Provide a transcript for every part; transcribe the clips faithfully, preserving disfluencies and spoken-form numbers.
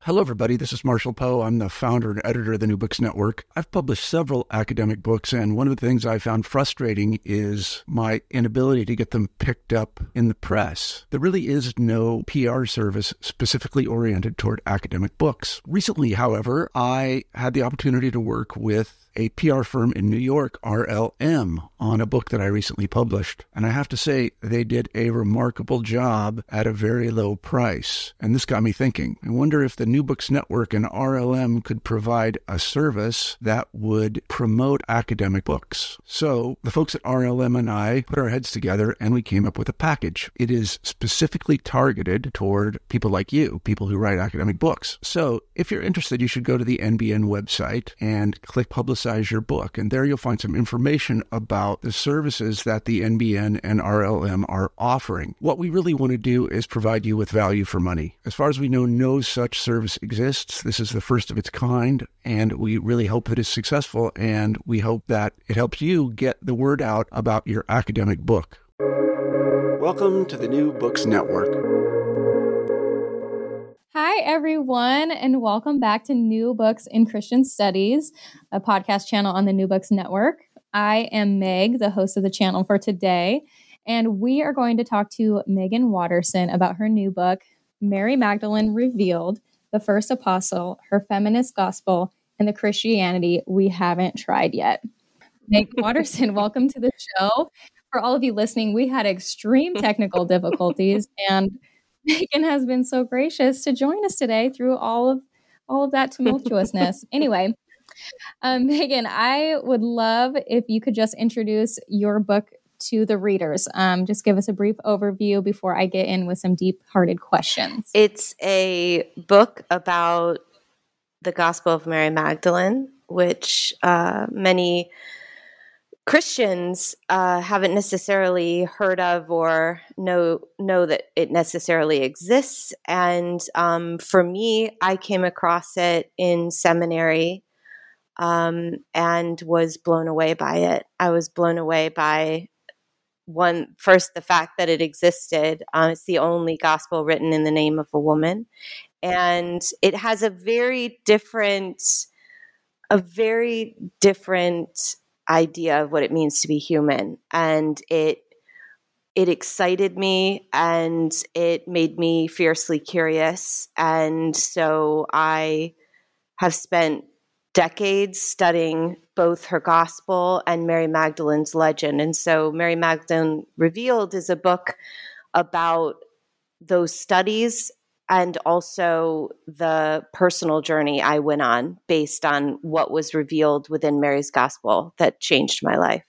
Hello, everybody. This is Marshall Poe. I'm the founder and editor of the New Books Network. I've published several academic books, and one of the things I found frustrating is my inability to get them picked up in the press. There really is no P R service specifically oriented toward academic books. Recently, however, I had the opportunity to work with a P R firm in New York, R L M, on a book that I recently published. And I have to say, they did a remarkable job at a very low price. And this got me thinking. I wonder if the New Books Network and R L M could provide a service that would promote academic books. So the folks at R L M and I put our heads together and we came up with a package. It is specifically targeted toward people like you, people who write academic books. So if you're interested, you should go to the N B N website and click Publicize your book. And there you'll find some information about the services that the N B N and R L M are offering. What we really want to do is provide you with value for money. As far as we know, no such service exists. This is the first of its kind, and we really hope that it's successful, and we hope that it helps you get the word out about your academic book. Welcome to the New Books Network. Hi, everyone, and welcome back to New Books in Christian Studies, a podcast channel on the New Books Network. I am Meg, the host of the channel for today, and we are going to talk to Megan Watterson about her new book, Mary Magdalene Revealed, the First Apostle, Her Feminist Gospel, and the Christianity We Haven't Tried Yet. Meg Watterson, welcome to the show. For all of you listening, we had extreme technical difficulties, and Megan has been so gracious to join us today through all of all of that tumultuousness. Anyway, um, Megan, I would love if you could just introduce your book to the readers. Um, just give us a brief overview before I get in with some deep-hearted questions. It's a book about the Gospel of Mary Magdalene, which uh, many Christians uh, haven't necessarily heard of or know know that it necessarily exists. And um, for me, I came across it in seminary um, and was blown away by it. I was blown away by one, first, the fact that it existed. Uh, it's the only gospel written in the name of a woman. And it has a very different, a very different idea of what it means to be human, and it it excited me and it made me fiercely curious, and so I have spent decades studying both her gospel and Mary Magdalene's legend. And so Mary Magdalene Revealed is a book about those studies and also the personal journey I went on based on what was revealed within Mary's gospel that changed my life.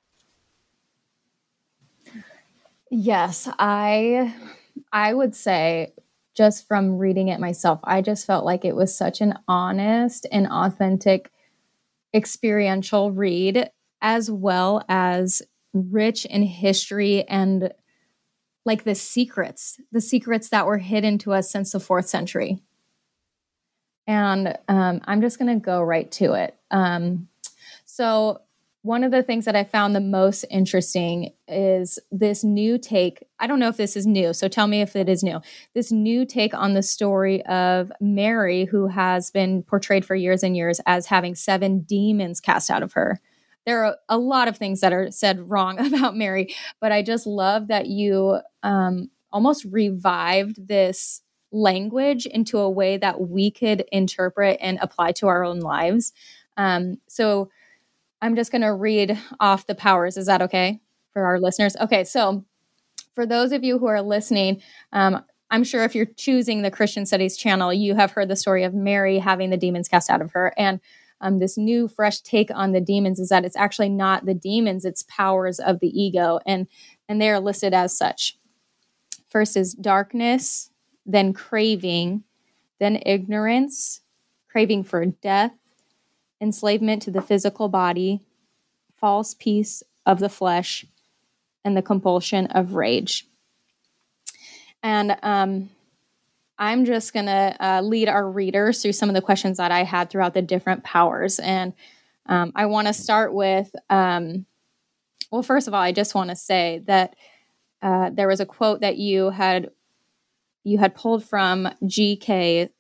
Yes, I I would say just from reading it myself, I just felt like it was such an honest and authentic experiential read, as well as rich in history and like the secrets, the secrets that were hidden to us since the fourth century. And um, I'm just going to go right to it. Um, so one of the things that I found the most interesting is this new take. I don't know if this is new, so tell me if it is new. This new take on the story of Mary, who has been portrayed for years and years as having seven demons cast out of her. There are a lot of things that are said wrong about Mary, but I just love that you um, almost revived this language into a way that we could interpret and apply to our own lives. Um, so I'm just going to read off the powers. Is that okay for our listeners? Okay, so for those of you who are listening, um, I'm sure if you're choosing the Christian Studies channel, you have heard the story of Mary having the demons cast out of her. And Um, this new fresh take on the demons is that it's actually not the demons, it's powers of the ego. And, and they are listed as such. First is darkness, then craving, then ignorance, craving for death, enslavement to the physical body, false peace of the flesh, and the compulsion of rage. And um, I'm just going to uh, lead our readers through some of the questions that I had throughout the different powers. And um, I want to start with, um, well, first of all, I just want to say that uh, there was a quote that you had you had pulled from G K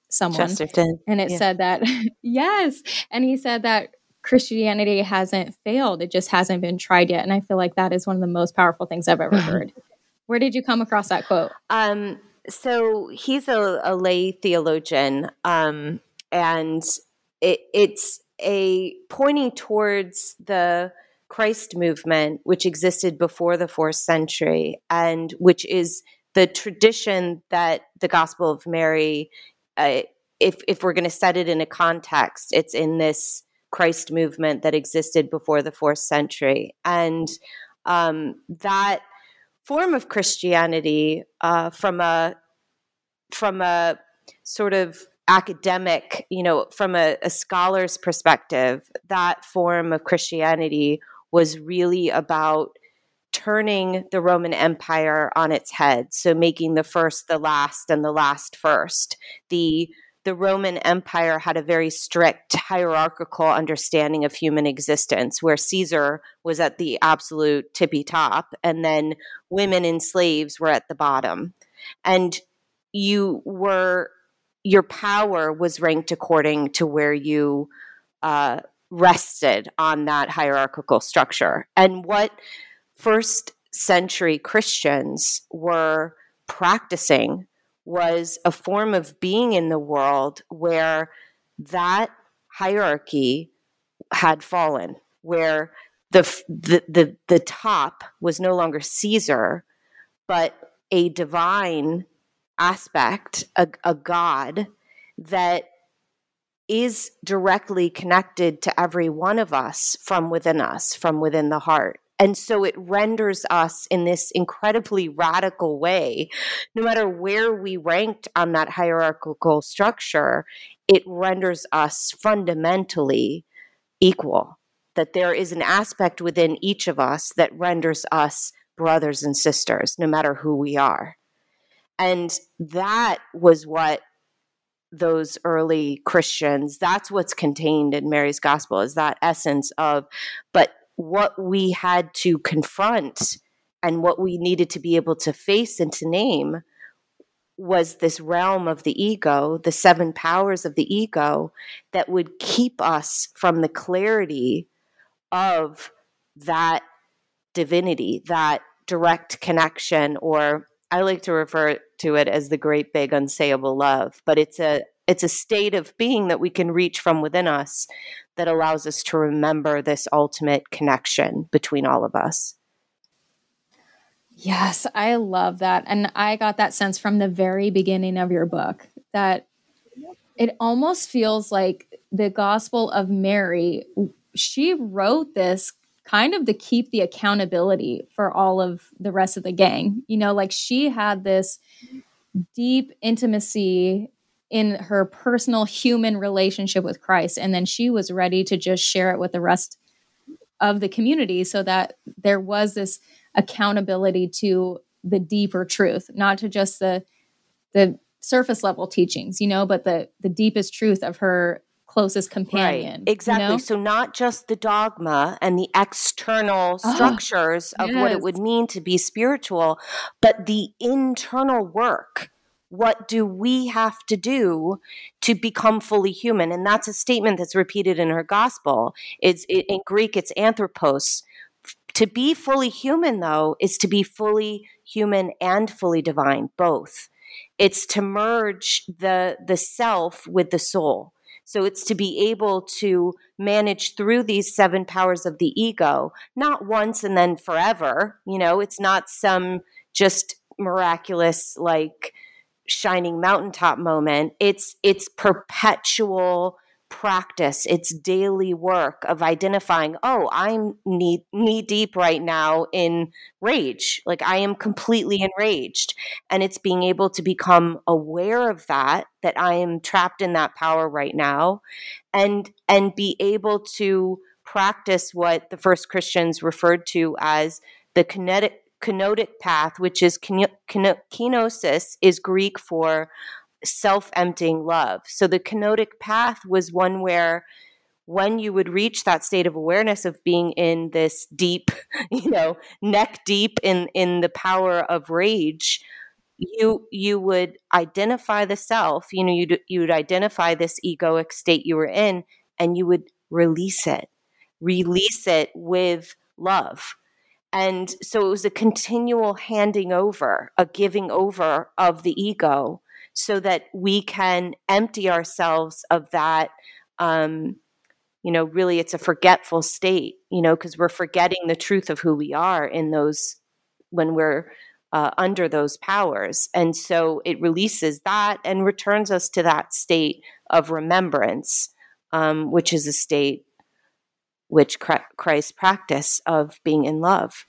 someone. Chesterton. And it Yeah. said that, yes. And he said that Christianity hasn't failed. It just hasn't been tried yet. And I feel like that is one of the most powerful things I've ever heard. Where did you come across that quote? Um, so he's a, a lay theologian, um, and it, it's a pointing towards the Christ movement, which existed before the fourth century, and which is the tradition that the Gospel of Mary, uh, if if we're going to set it in a context, it's in this Christ movement that existed before the fourth century, and um, that form of Christianity, uh, from a from a sort of academic, you know, from a, a scholar's perspective, that form of Christianity was really about turning the Roman Empire on its head. So making the first the last and the last first. The the Roman Empire had a very strict hierarchical understanding of human existence, where Caesar was at the absolute tippy top, and then women and slaves were at the bottom. And you were, your power was ranked according to where you uh, rested on that hierarchical structure. And what first century Christians were practicing was a form of being in the world where that hierarchy had fallen, where the the the, the top was no longer Caesar, but a divine aspect, a, a God that is directly connected to every one of us from within us, from within the heart. And so it renders us in this incredibly radical way, no matter where we ranked on that hierarchical structure, it renders us fundamentally equal. That there is an aspect within each of us that renders us brothers and sisters, no matter who we are. And that was what those early Christians, that's what's contained in Mary's gospel, is that essence of, but what we had to confront and what we needed to be able to face and to name was this realm of the ego, the seven powers of the ego that would keep us from the clarity of that divinity, that direct connection, or I like to refer to it as the great big unsayable love, but it's a it's a state of being that we can reach from within us that allows us to remember this ultimate connection between all of us. Yes, I love that. And I got that sense from the very beginning of your book, that it almost feels like the Gospel of Mary, she wrote this kind of to keep the accountability for all of the rest of the gang. You know, like she had this deep intimacy in her personal human relationship with Christ. And then she was ready to just share it with the rest of the community, so that there was this accountability to the deeper truth, not to just the the surface level teachings, you know, but the the deepest truth of her closest companion. Right, exactly. You know? So not just the dogma and the external structures oh, of yes. what it would mean to be spiritual, but the internal work. What do we have to do to become fully human? And that's a statement that's repeated in her gospel. It's it, in Greek, it's anthropos. To be fully human, though, is to be fully human and fully divine, both. It's to merge the the self with the soul. So it's to be able to manage through these seven powers of the ego, not once and then forever. You know, it's not some just miraculous, like, shining mountaintop moment. It's it's perpetual practice. It's daily work of identifying, oh, I'm knee, knee deep right now in rage. Like I am completely enraged. And it's being able to become aware of that, that I am trapped in that power right now, and and be able to practice what the first Christians referred to as the kinetic kenotic path, which is kenosis, is Greek for self-emptying love. So the kenotic path was one where when you would reach that state of awareness of being in this deep, you know, neck deep in, in the power of rage, you you would identify the self, you know, you'd, you would identify this egoic state you were in, and you would release it, release it with love. And so it was a continual handing over, a giving over of the ego so that we can empty ourselves of that, um, you know, really it's a forgetful state, you know, because we're forgetting the truth of who we are in those, when we're uh, under those powers. And so it releases that and returns us to that state of remembrance, um, which is a state which Christ practice of being in love.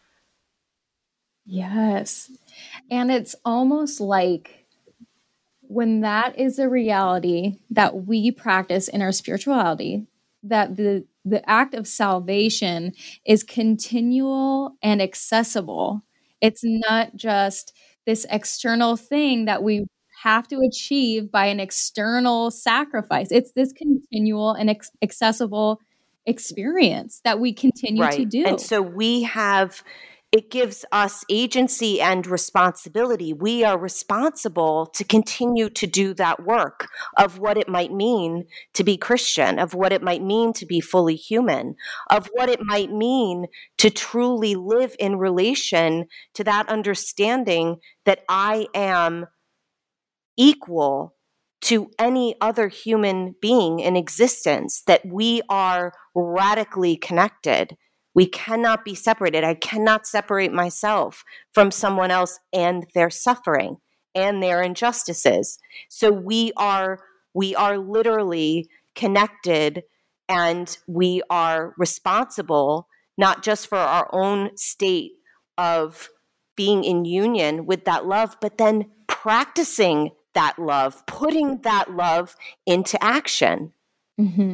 Yes. And it's almost like when that is a reality that we practice in our spirituality, that the the act of salvation is continual and accessible. It's not just this external thing that we have to achieve by an external sacrifice. It's this continual and ex- accessible experience that we continue right. to do. And so we have, it gives us agency and responsibility. We are responsible to continue to do that work of what it might mean to be Christian, of what it might mean to be fully human, of what it might mean to truly live in relation to that understanding that I am equal to any other human being in existence, that we are radically connected. We cannot be separated. I cannot separate myself from someone else and their suffering and their injustices. So we are we are literally connected, and we are responsible not just for our own state of being in union with that love, but then practicing that love, putting that love into action. Mm-hmm.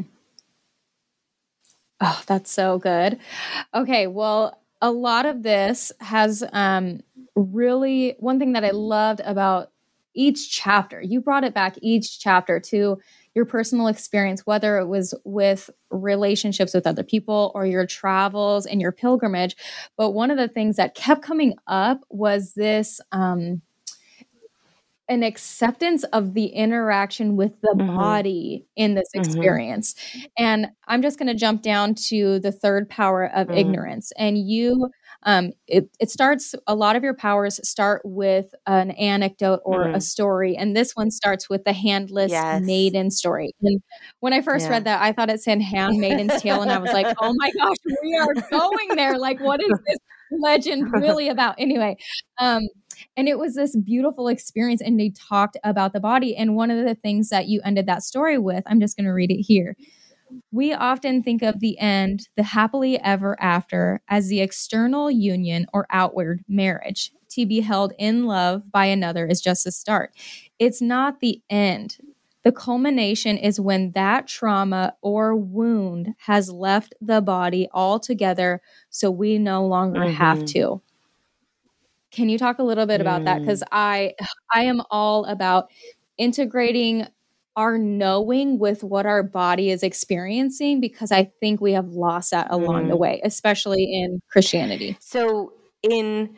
Oh, that's so good. Okay, well, a lot of this has um, really, one thing that I loved about each chapter, you brought it back each chapter to your personal experience, whether it was with relationships with other people or your travels and your pilgrimage. But one of the things that kept coming up was this um, an acceptance of the interaction with the Mm-hmm. body in this experience. Mm-hmm. And I'm just going to jump down to the third power of mm-hmm. ignorance. And you, um, it, it starts, a lot of your powers start with an anecdote or mm-hmm. a story. And this one starts with the handless yes. maiden story. And when I first yeah. read that, I thought it said handmaiden's tale. And I was like, oh my gosh, we are going there. Like, what is this legend really about? Anyway, um, and it was this beautiful experience, and they talked about the body. And one of the things that you ended that story with, I'm just going to read it here. We often think of the end, the happily ever after, as the external union or outward marriage. To be held in love by another is just a start. It's not the end. The culmination is when that trauma or wound has left the body altogether, so we no longer mm-hmm. have to. Can you talk a little bit about mm. that? Because I, I am all about integrating our knowing with what our body is experiencing, because I think we have lost that along mm. the way, especially in Christianity. So in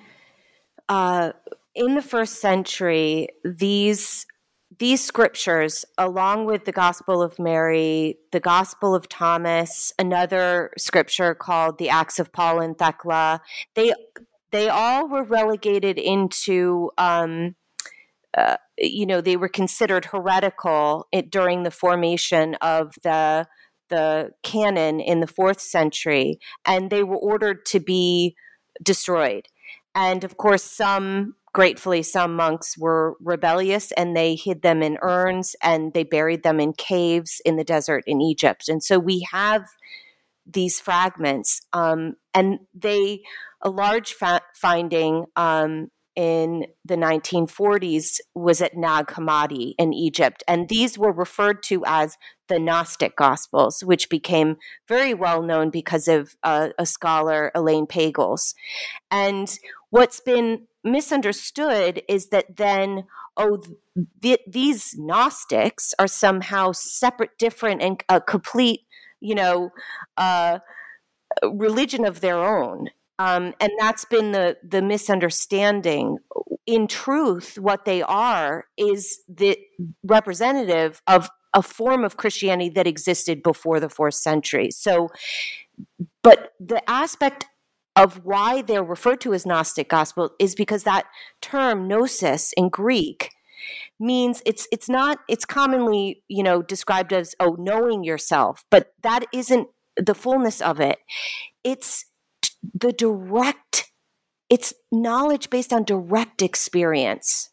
uh, in the first century, these these scriptures, along with the Gospel of Mary, the Gospel of Thomas, another scripture called the Acts of Paul and Thecla, they They all were relegated into, um, uh, you know, they were considered heretical it, during the formation of the the canon in the fourth century, and they were ordered to be destroyed. And of course, some, gratefully, some monks were rebellious, and they hid them in urns, and they buried them in caves in the desert in Egypt. And so we have these fragments, um, and they. A large fa- finding um, in the nineteen forties was at Nag Hammadi in Egypt. And these were referred to as the Gnostic Gospels, which became very well known because of uh, a scholar, Elaine Pagels. And what's been misunderstood is that then, oh, th- these Gnostics are somehow separate, different, and a complete, you know, uh, religion of their own. Um, and that's been the the misunderstanding. in truth, what they are is the representative of a form of Christianity that existed before the fourth century. So, but the aspect of why they're referred to as Gnostic gospel is because that term gnosis in Greek means it's it's not it's commonly, you know, described as, oh, knowing yourself, but that isn't the fullness of it. It's the direct, it's knowledge based on direct experience.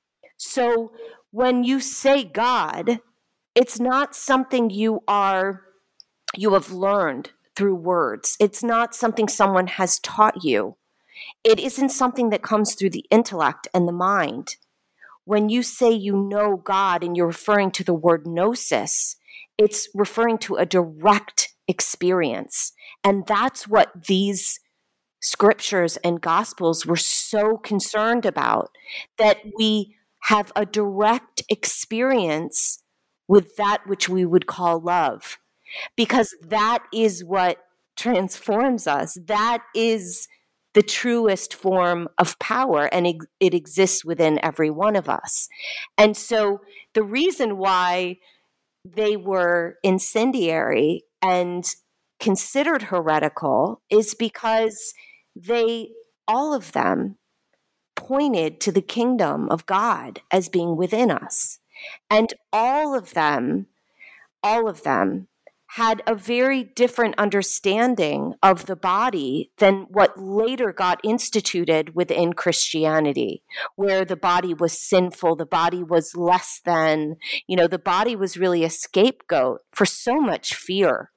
So when you say God, it's not something you are you have learned through words. It's not something someone has taught you. It isn't something that comes through the intellect and the mind. When you say you know God and you're referring to the word gnosis, it's referring to a direct experience. And that's what these scriptures and gospels were so concerned about, that we have a direct experience with that which we would call love, because that is what transforms us. That is the truest form of power, and it, it exists within every one of us. And so the reason why they were incendiary and considered heretical is because they, all of them, pointed to the kingdom of God as being within us. And all of them, all of them had a very different understanding of the body than what later got instituted within Christianity, where the body was sinful, the body was less than, you know, the body was really a scapegoat for so much fear.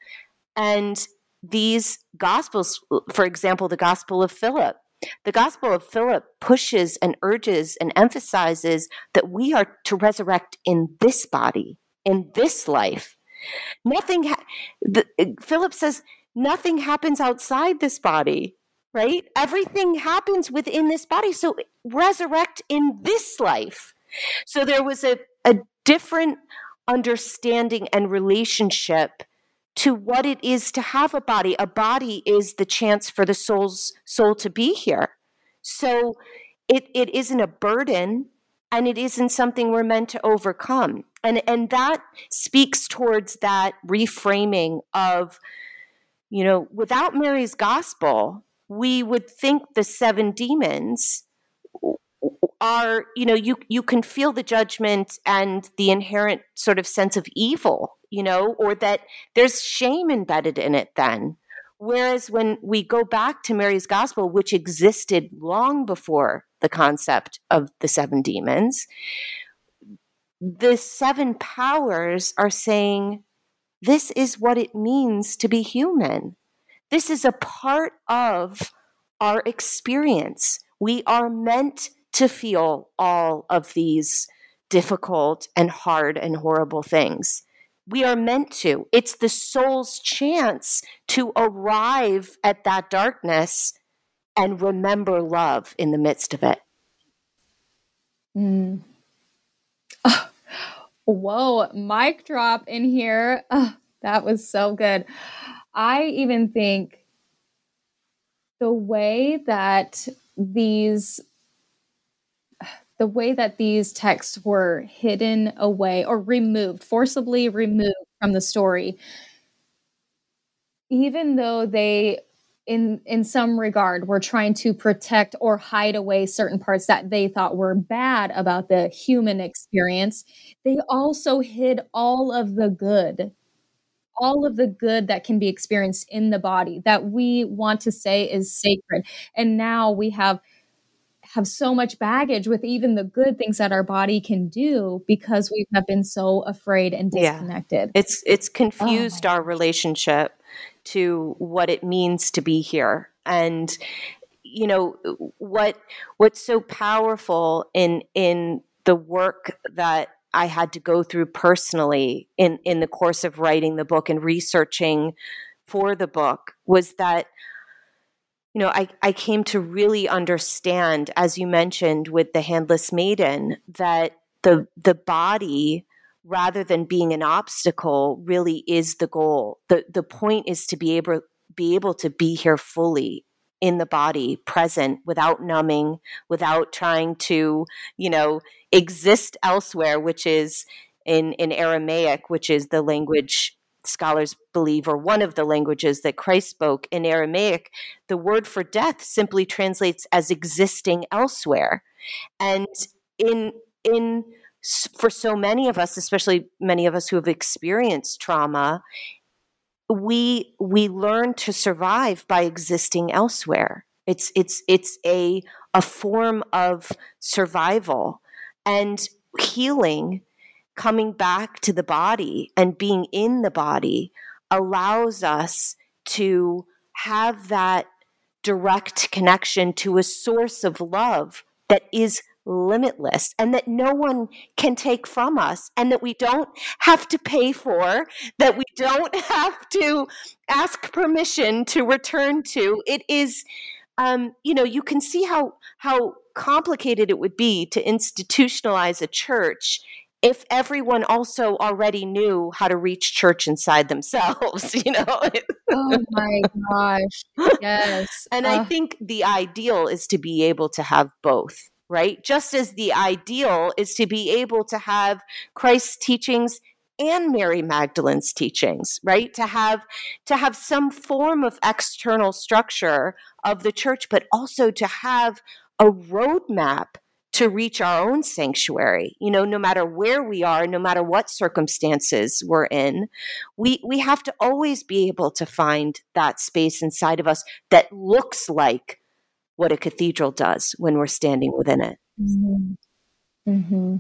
And these gospels, for example, the Gospel of Philip, the Gospel of Philip pushes and urges and emphasizes that we are to resurrect in this body, in this life. Nothing, ha- the, Philip says, nothing happens outside this body, right? Everything happens within this body. So resurrect in this life. So there was a, a different understanding and relationship to what it is to have a body. A body is the chance for the soul's soul to be here. So it, it isn't a burden, and it isn't something we're meant to overcome. And and that speaks towards that reframing of, you know, without Mary's gospel, we would think the seven demons are, you know, you you can feel the judgment and the inherent sort of sense of evil, you know, or that there's shame embedded in it then. Whereas when we go back to Mary's gospel, which existed long before the concept of the seven demons, the seven powers are saying, this is what it means to be human. This is a part of our experience. We are meant to feel all of these difficult and hard and horrible things. We are meant to. It's the soul's chance to arrive at that darkness and remember love in the midst of it. Mm. Oh, whoa, mic drop in here. Oh, that was so good. I even think the way that these the way that these texts were hidden away or removed, forcibly removed from the story, even though they, in in some regard, were trying to protect or hide away certain parts that they thought were bad about the human experience, they also hid all of the good, all of the good that can be experienced in the body that we want to say is sacred. And now we have have so much baggage with even the good things that our body can do because we have been so afraid and disconnected. Yeah. It's it's confused oh our relationship to what it means to be here. And you know, what what's so powerful in in the work that I had to go through personally in, in the course of writing the book and researching for the book was that, you know, I, I came to really understand, as you mentioned with the Handless Maiden, that the the body, rather than being an obstacle, really is the goal. The the point is to be able be able to be here fully in the body, present, without numbing, without trying to, you know, exist elsewhere, which is in, in Aramaic, which is the language scholars believe, or one of the languages that Christ spoke. In Aramaic, the word for death simply translates as existing elsewhere. And in in for so many of us, especially many of us who have experienced trauma, we we learn to survive by existing elsewhere. It's it's it's a a form of survival, and healing, coming back to the body and being in the body, allows us to have that direct connection to a source of love that is limitless and that no one can take from us, and that we don't have to pay for, that we don't have to ask permission to return to. It is, um, you know, you can see how how complicated it would be to institutionalize a church if everyone also already knew how to reach church inside themselves, you know? Oh my gosh. Yes. And uh, I think the ideal is to be able to have both, right? Just as the ideal is to be able to have Christ's teachings and Mary Magdalene's teachings, right? To have to have some form of external structure of the church, but also to have a roadmap to reach our own sanctuary. You know, no matter where we are, no matter what circumstances we're in, we we have to always be able to find that space inside of us that looks like what a cathedral does when we're standing within it. Mm-hmm. Mm-hmm.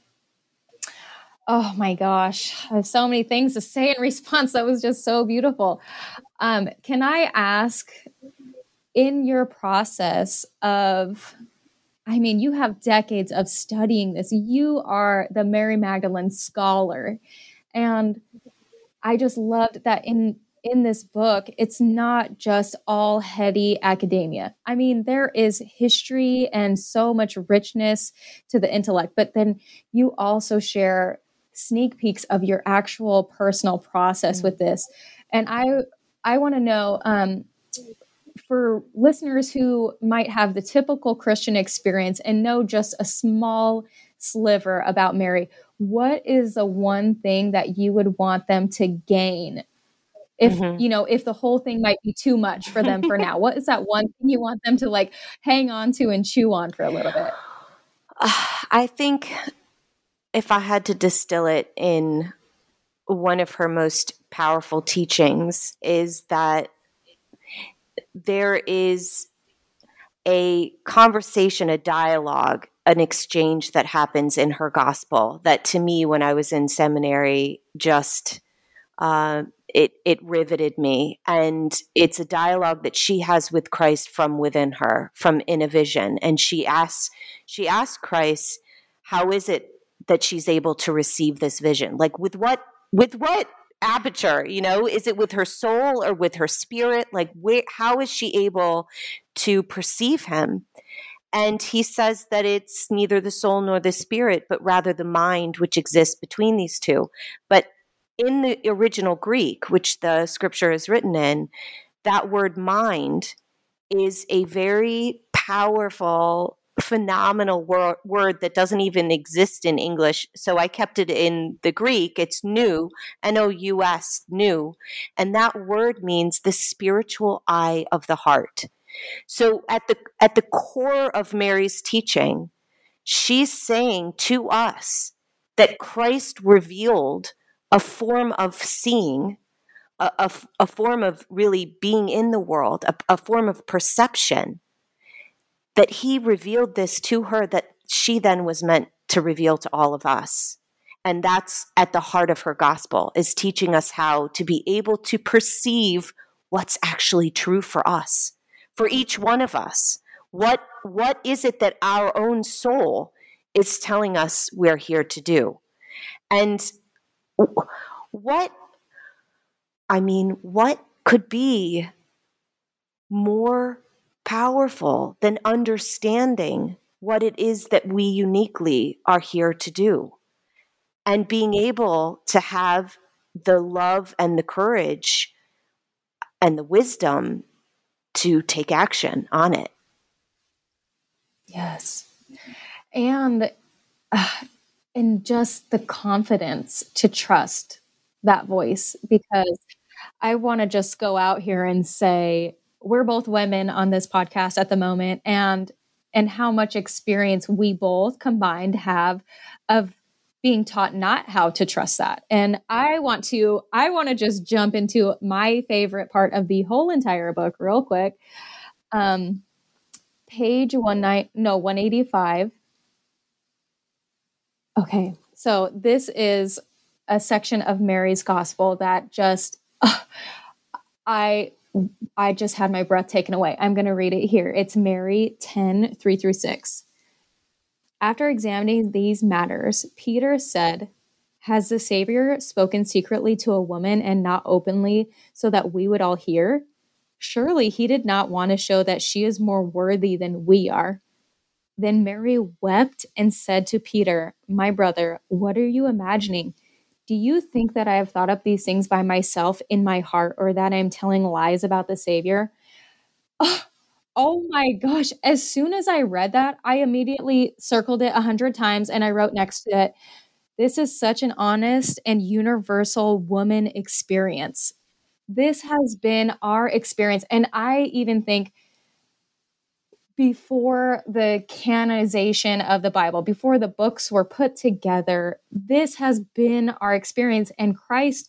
Oh my gosh, I have so many things to say in response. That was just so beautiful. Um, can I ask, in your process of, I mean, you have decades of studying this. You are the Mary Magdalene scholar. And I just loved that in in this book, it's not just all heady academia. I mean, there is history and so much richness to the intellect, but then you also share sneak peeks of your actual personal process with this. And I I want to know, um, for listeners who might have the typical Christian experience and know just a small sliver about Mary, what is the one thing that you would want them to gain? If, mm-hmm. you know, if the whole thing might be too much for them for now, what is that one thing you want them to like hang on to and chew on for a little bit? Uh, I think if I had to distill it in one of her most powerful teachings, is that there is a conversation, a dialogue, an exchange that happens in her gospel that, to me, when I was in seminary, just uh, it it riveted me. And it's a dialogue that she has with Christ from within her, from in a vision. And she asks she asks Christ, how is it that she's able to receive this vision? Like, with what with what aperture, you know? Is it with her soul or with her spirit? Like, where, how is she able to perceive him? And he says that it's neither the soul nor the spirit, but rather the mind which exists between these two. But in the original Greek, which the scripture is written in, that word mind is a very powerful, phenomenal wor- word that doesn't even exist in English. So I kept it in the Greek. It's nous, N O U S, nous. And that word means the spiritual eye of the heart. So at the at the core of Mary's teaching, she's saying to us that Christ revealed a form of seeing, a, a, a form of really being in the world, a, a form of perception, that he revealed this to her that she then was meant to reveal to all of us. And that's at the heart of her gospel, is teaching us how to be able to perceive what's actually true for us, for each one of us. What what is it that our own soul is telling us we're here to do? And what, I mean, what could be more powerful than understanding what it is that we uniquely are here to do, and being able to have the love and the courage and the wisdom to take action on it. Yes. And, uh, and just the confidence to trust that voice, because I want to just go out here and say, we're both women on this podcast at the moment, and, and how much experience we both combined have of being taught not how to trust that. And I want to, I want to just jump into my favorite part of the whole entire book real quick. Um, page one nine, no, one eighty-five. Okay. So this is a section of Mary's gospel that just, uh, I, I just had my breath taken away. I'm going to read it here. It's Mary ten, three through six. After examining these matters, Peter said, "Has the Savior spoken secretly to a woman and not openly so that we would all hear? Surely he did not want to show that she is more worthy than we are." Then Mary wept and said to Peter, "My brother, what are you imagining? Do you think that I have thought up these things by myself in my heart, or that I am telling lies about the Savior?" Oh, oh my gosh. As soon as I read that, I immediately circled it a hundred times and I wrote next to it, "This is such an honest and universal woman experience." This has been our experience. And I even think before the canonization of the Bible, before the books were put together, this has been our experience. And Christ,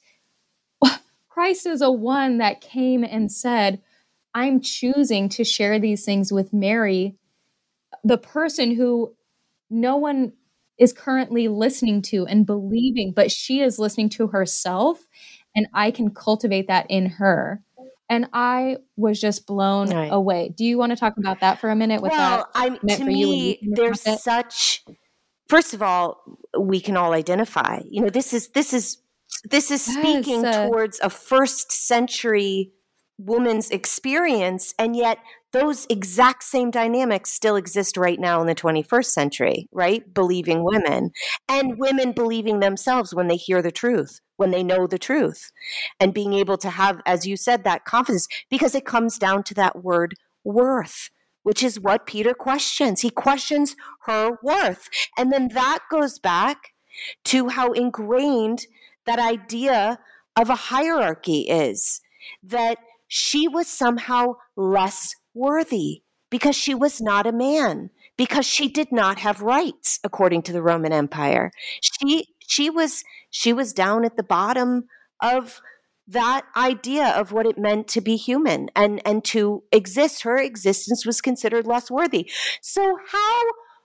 Christ is a one that came and said, "I'm choosing to share these things with Mary, the person who no one is currently listening to and believing, but she is listening to herself, and I can cultivate that in her." And I was just blown Right. away. Do you want to talk about that for a minute? What Well, that I'm, meant to for you when you me, came there's across it? such, first of all, we can all identify, you know, this is, this is, this is speaking Yes, uh, towards a first century woman's experience. And yet those exact same dynamics still exist right now in the twenty-first century, right? Believing women and women believing themselves when they hear the truth, when they know the truth, and being able to have, as you said, that confidence, because it comes down to that word worth, which is what Peter questions. He questions her worth. And then that goes back to how ingrained that idea of a hierarchy is, that she was somehow less worthy because she was not a man, because she did not have rights according to the Roman Empire. She she was she was down at the bottom of that idea of what it meant to be human, and and to exist. Her existence was considered less worthy. So how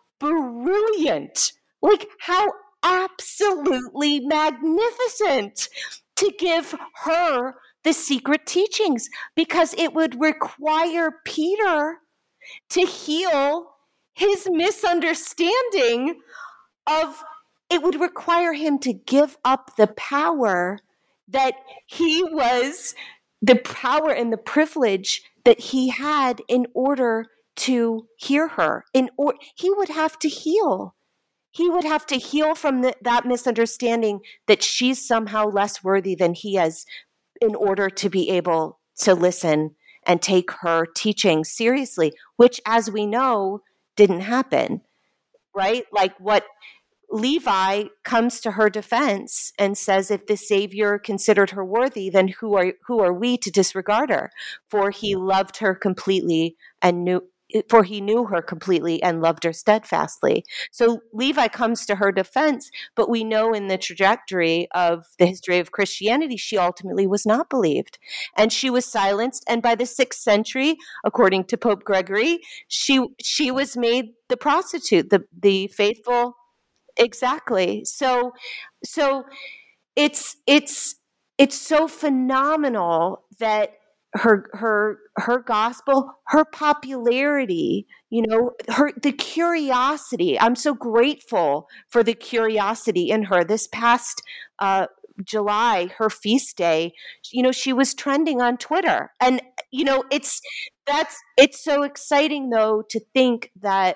brilliant, like how absolutely magnificent to give her the secret teachings, because it would require Peter to heal his misunderstanding of, it would require him to give up the power that he was, the power and the privilege that he had in order to hear her. In or he would have to heal. He would have to heal from the, that misunderstanding that she's somehow less worthy than he is, in order to be able to listen and take her teaching seriously, which, as we know, didn't happen, right? Like what Levi comes to her defense and says, if the Savior considered her worthy, then who are who are we to disregard her? For he loved her completely and knew for he knew her completely and loved her steadfastly. So Levi comes to her defense, but we know in the trajectory of the history of Christianity, she ultimately was not believed. And she was silenced. And by the sixth century, according to Pope Gregory, she she was made the prostitute, the, the faithful. Exactly. So so it's it's it's so phenomenal that her her her gospel, her popularity, you know, her the curiosity. I'm so grateful for the curiosity in her. This past uh, July, her feast day, you know, she was trending on Twitter, and you know, it's that's it's so exciting though to think that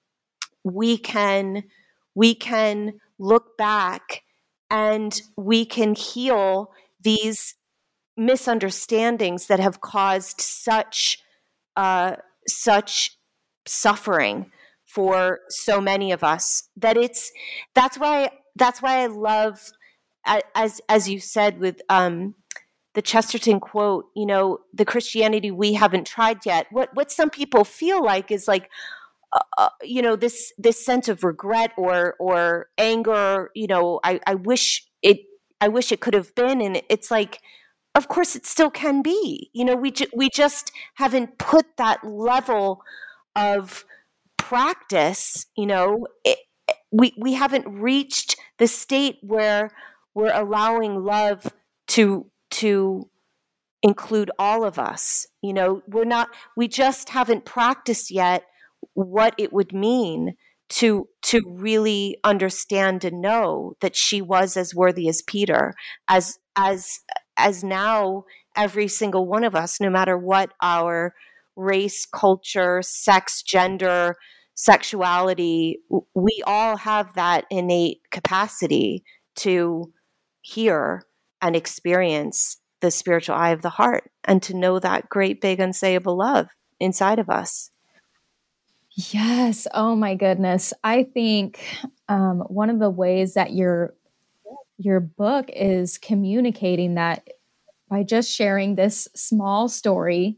we can we can look back and we can heal these misunderstandings that have caused such uh, such suffering for so many of us that it's that's why that's why I love, as as you said with um, the Chesterton quote, you know, the Christianity we haven't tried yet. What what some people feel like is like, uh, uh, you know, this this sense of regret or or anger. You know, I, I wish it I wish it could have been, and it's like, of course it still can be. You know, we ju- we just haven't put that level of practice. You know, it, we we haven't reached the state where we're allowing love to to include all of us. You know, we're not, we just haven't practiced yet what it would mean to to really understand and know that she was as worthy as Peter, as as as now every single one of us, no matter what our race, culture, sex, gender, sexuality, we all have that innate capacity to hear and experience the spiritual eye of the heart, and to know that great, big, unsayable love inside of us. Yes. Oh my goodness. I think um, one of the ways that your your book is communicating that by just sharing this small story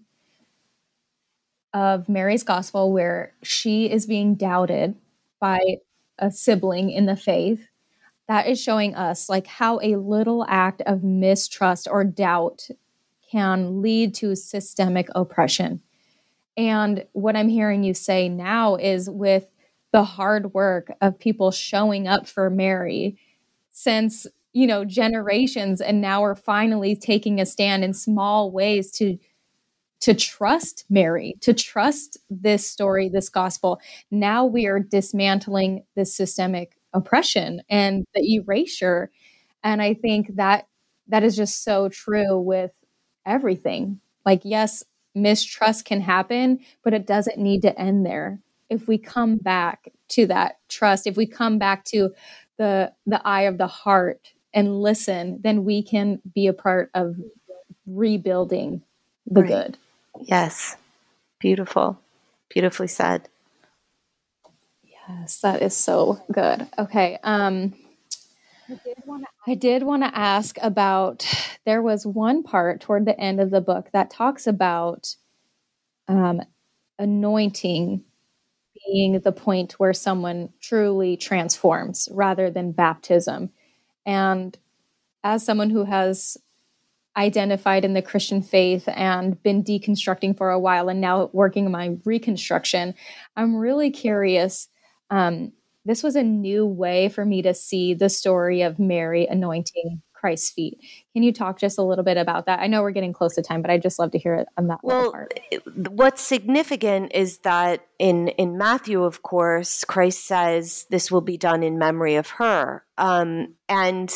of Mary's gospel where she is being doubted by a sibling in the faith, that is showing us like how a little act of mistrust or doubt can lead to systemic oppression. And what I'm hearing you say now is, with the hard work of people showing up for Mary since, you know, generations, and now we're finally taking a stand in small ways to to trust Mary, to trust this story, this gospel. Now we are dismantling this systemic oppression and the erasure. And I think that that is just so true with everything. Like, yes, mistrust can happen, but it doesn't need to end there. If we come back to that trust, if we come back to the the eye of the heart and listen, then we can be a part of rebuilding the Right. good. Yes. Beautiful. Beautifully said. Yes, that is so good. Okay. Um, I did want to ask about, there was one part toward the end of the book that talks about um, anointing being the point where someone truly transforms rather than baptism. And as someone who has identified in the Christian faith and been deconstructing for a while and now working my reconstruction, I'm really curious. Um, this was a new way for me to see the story of Mary anointing Christ's feet. Can you talk just a little bit about that? I know we're getting close to time, but I'd just love to hear it on that well, part. What's significant is that in, in Matthew, of course, Christ says this will be done in memory of her. Um, and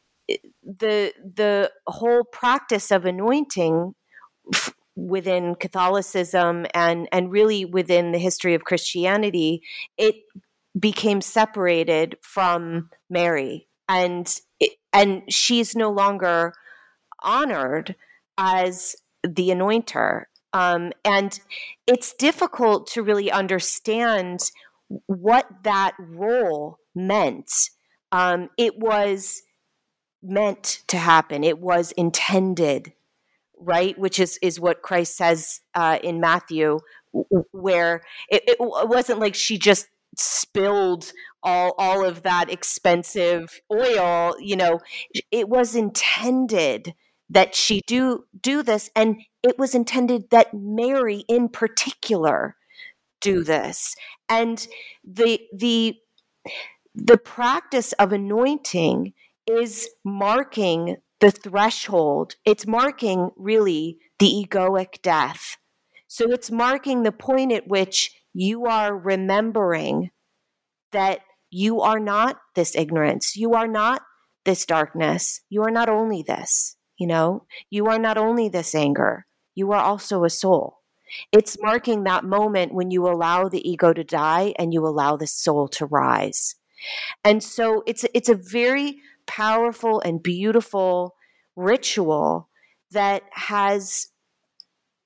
the the whole practice of anointing f- within Catholicism and and really within the history of Christianity, it became separated from Mary, and it, and she's no longer honored as the anointer. Um, and it's difficult to really understand what that role meant. Um, it was meant to happen. It was intended, right? Which is, is what Christ says uh, in Matthew, where it, it wasn't like she just spilled all all of that expensive oil. You know, it was intended that she do do this, and it was intended that Mary in particular do this. And the the the practice of anointing is marking the threshold. It's marking really the egoic death. So it's marking the point at which you are remembering that you are not this ignorance. You are not this darkness. You are not only this, you know, you are not only this anger. You are also a soul. It's marking that moment when you allow the ego to die and you allow the soul to rise. And so it's it's a very powerful and beautiful ritual that has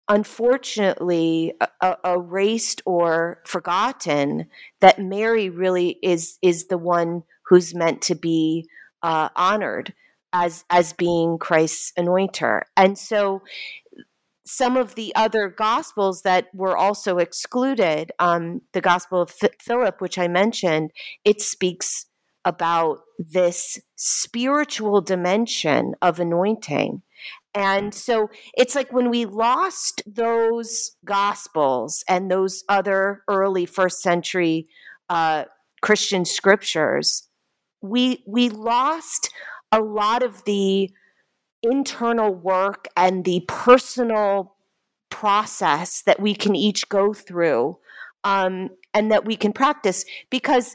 unfortunately uh, erased or forgotten that Mary really is is the one who's meant to be uh, honored as as being Christ's anointer. And so some of the other gospels that were also excluded, um, the Gospel of F- Philip, which I mentioned, it speaks about this spiritual dimension of anointing. And so it's like when we lost those gospels and those other early first century uh, Christian scriptures, we we lost a lot of the internal work and the personal process that we can each go through, um, and that we can practice. Because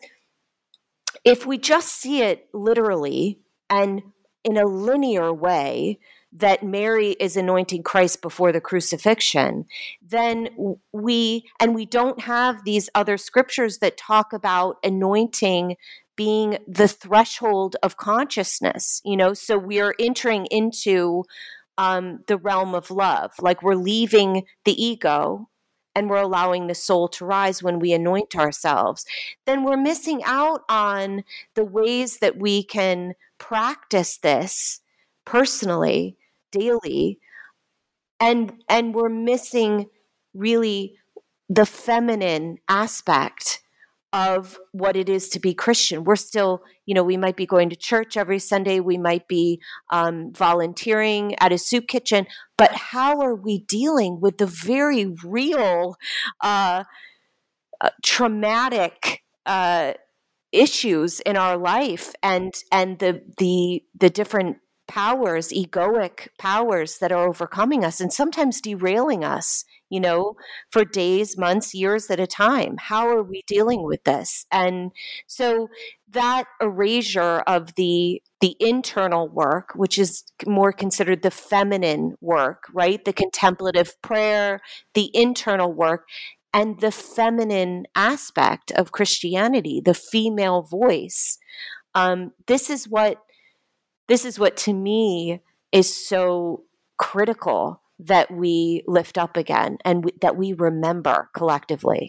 if we just see it literally and in a linear way, that Mary is anointing Christ before the crucifixion, then we, and we don't have these other scriptures that talk about anointing being the threshold of consciousness, you know, so we're entering into um, the realm of love, like we're leaving the ego and we're allowing the soul to rise when we anoint ourselves, then we're missing out on the ways that we can practice this personally, daily, and and we're missing really the feminine aspect of what it is to be Christian. We're still, you know, we might be going to church every Sunday, we might be um, volunteering at a soup kitchen, but how are we dealing with the very real, uh, uh, traumatic uh, issues in our life, and and the the the different powers, egoic powers that are overcoming us and sometimes derailing us, you know, for days, months, years at a time? How are we dealing with this? And so that erasure of the the internal work, which is more considered the feminine work, right? The contemplative prayer, the internal work, and the feminine aspect of Christianity, the female voice. Um, this is what This is what, to me, is so critical that we lift up again and w- that we remember collectively.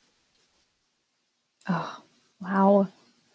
Oh, wow.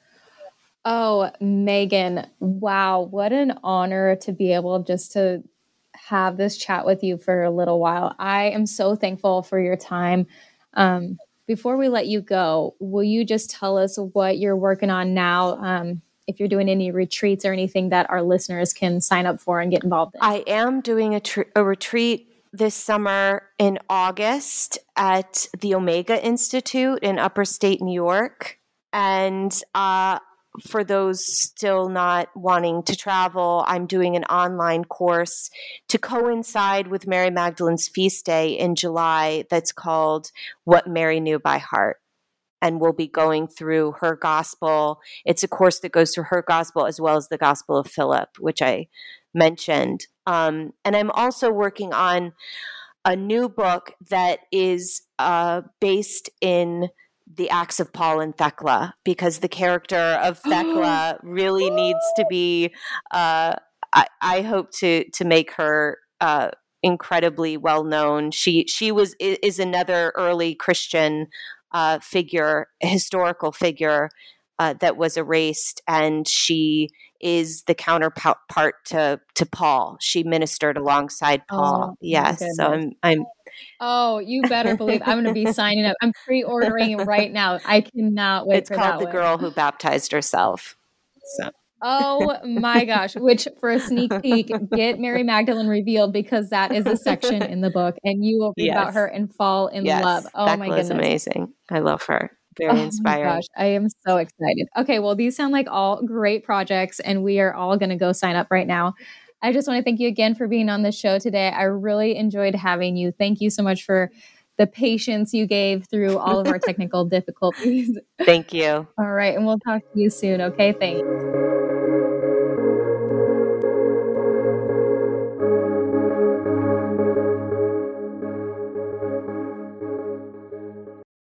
Oh, Megan, wow. What an honor to be able just to have this chat with you for a little while. I am so thankful for your time. Um, before we let you go, will you just tell us what you're working on now? Um, if you're doing any retreats or anything that our listeners can sign up for and get involved in. I am doing a, tr- a retreat this summer in August at the Omega Institute in Upper State New York. And uh, for those still not wanting to travel, I'm doing an online course to coincide with Mary Magdalene's feast day in July that's called What Mary Knew by Heart. And we'll be going through her gospel. It's a course that goes through her gospel as well as the Gospel of Philip, which I mentioned. Um, and I'm also working on a new book that is uh, based in the Acts of Paul and Thecla, because the character of Thecla really needs to be, uh, I, I hope to to make her uh, incredibly well known. She she was is another early Christian Uh, figure, a historical figure uh, that was erased, and she is the counterpart to to Paul. She ministered alongside Paul. Oh, Yes, so I'm I'm. Oh, you better believe I'm going to be signing up. I'm pre-ordering right now. I cannot wait It's for called that The one. Girl Who Baptized Herself. So. Oh my gosh, which for a sneak peek, get Mary Magdalene revealed, because that is a section in the book and you will read Yes. about her and fall in Yes. love. Oh Thecla my goodness. is amazing. I love her. Very Oh inspiring. my gosh, I am so excited. Okay, well, these sound like all great projects and we are all going to go sign up right now. I just want to thank you again for being on the show today. I really enjoyed having you. Thank you so much for the patience you gave through all of our technical difficulties. Thank you. All right, and we'll talk to you soon. Okay, thanks.